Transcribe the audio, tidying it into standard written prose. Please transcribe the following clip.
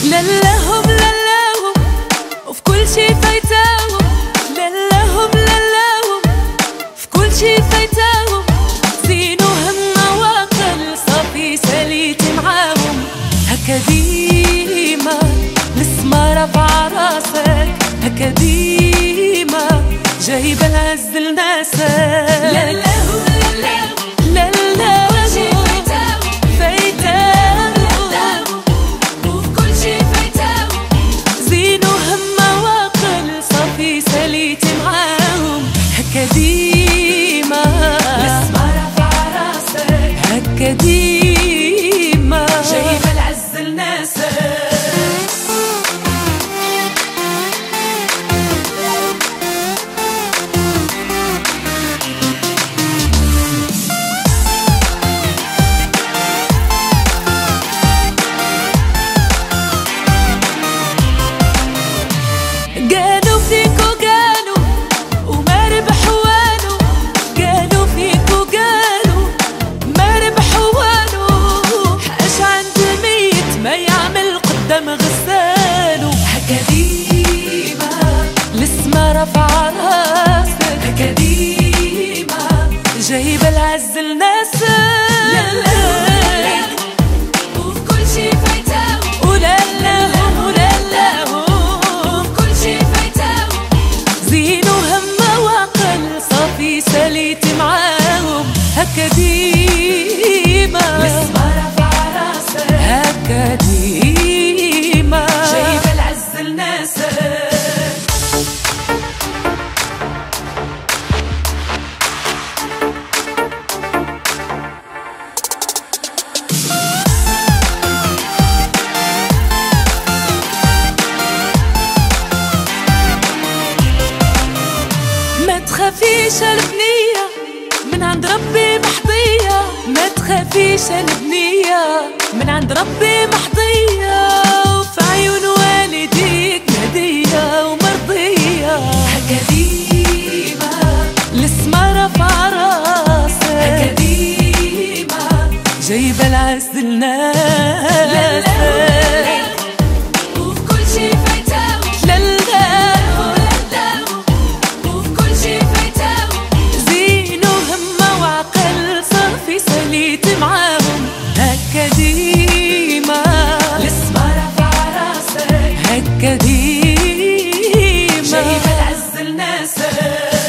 للاهم للاهم وفي كل شي فايتاهم، للاهم للاهم في كل شي فايتاهم، زينوهم مواقل صافي ساليت معاهم. هكا ديما السما رافعة راسك، هكا ديما جايبة العز لناسك. للاهم للاهم للاهم في كل شي فايتاهم، للاهم وفي كل شي فايتاهم، زينوهم مواقل صافي ساليت معاهم. هكا ديما السما رافعة راسك، هكا ديما جايبة العز لناسك. قالوا فيكو قالوا وما ربحوا والو، قالوا فيكو قالوا ما ربحوا والو، حاش عند الميت ما يعمل قدام غسالو. هكا ديما السما رافعة راسك، هكا ديما جايبة العز لناسك. وفي كل شي فايتاهم، وللاهم وللاهم في كل شي فايتاهم، زينوهم مواقل صافي ساليت معاهم. هكا ديما السما رافعة راسك، هكا ديما جايبة العز لناسك. ما تخافيش البنية من عند ربي محضية، ما تخافيش البنية من عند ربي محضية، وفي عيون والديك هدية ومرضية. هكا ديما السما رافعة راسك، هكا ديما جايبة العز لناسك. وفي كل شي فايتاهم، للاهم للاهم وفي كل شي فايتاهم، زينوهم مواقل صافي ساليت معاهم. هكا ديما السما رافعة راسك، هكا ديما جايبة العز لناسك.